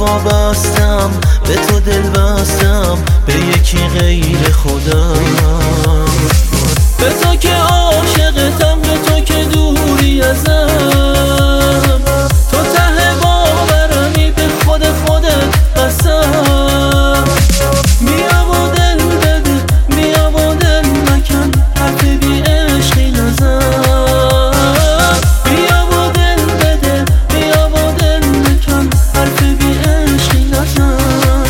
پا بستم به تو دل بستم، به یکی غیر خودم. به تو که عاشقتم، به تو که دوری ازم، تو ته باورمی به خود خودت قسم. بیا و دل بده، بیا و دل مکن، حرف بی عشقی نزن. بیا و دل بده، بیا و دل مکن، حرف بی عشقی نزن.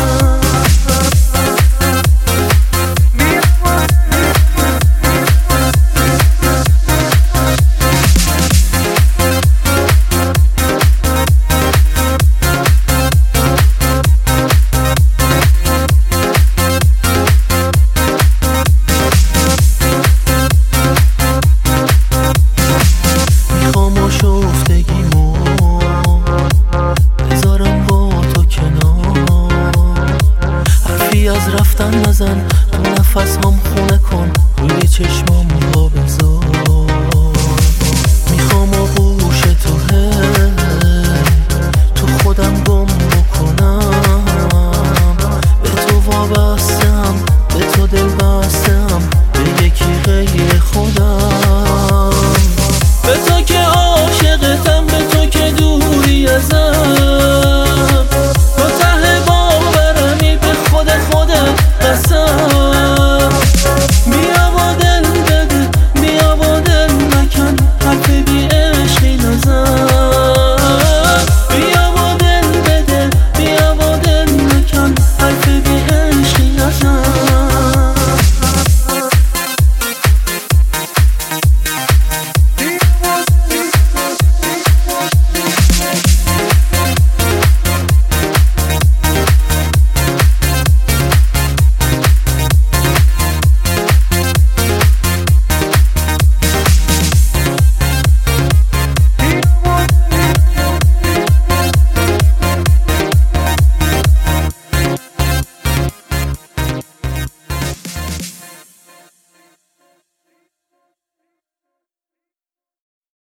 از رفتن نزن، نفس هم خونه کن، روی چشمام با بذار.